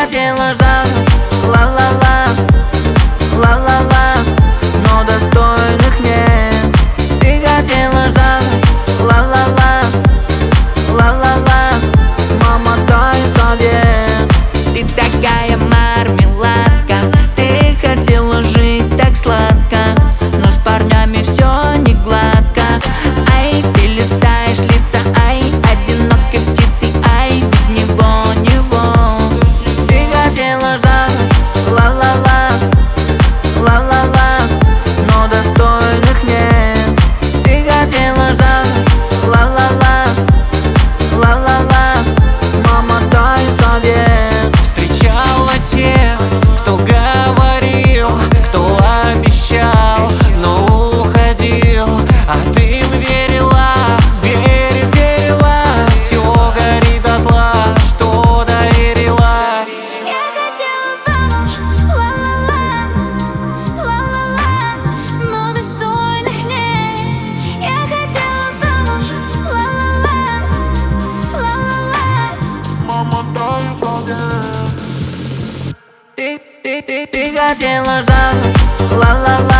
хотела замуж, ла-ла-ла, ла-ла-ла, но достойных нет. Ты хотела замуж, ла-ла-ла, ла-ла-ла, мама, дай совет. Ты такая мармеладка, ты хотела жить так сладко, но с парнями все не гладко. Ай, ты листаешь лица, ай, одинокой птицей, ай, без него. Ты хотела замуж, ла-ла-ла, ла-ла-ла, но достойных нет. Ты хотела замуж, ла-ла-ла, ла-ла-ла, мама, дай совет. Встречала тех, кто говорил, кто обещал, но уходил, а ты им верила, верила, все горит дотла, что доверила. Я хотела замуж, ла-ла-ла, ла-ла-ла, но достойных нет. Я хотела замуж, ла-ла-ла, ла-ла-ла. Мама, дай совет. Ты хотела замуж, ла-ла-ла.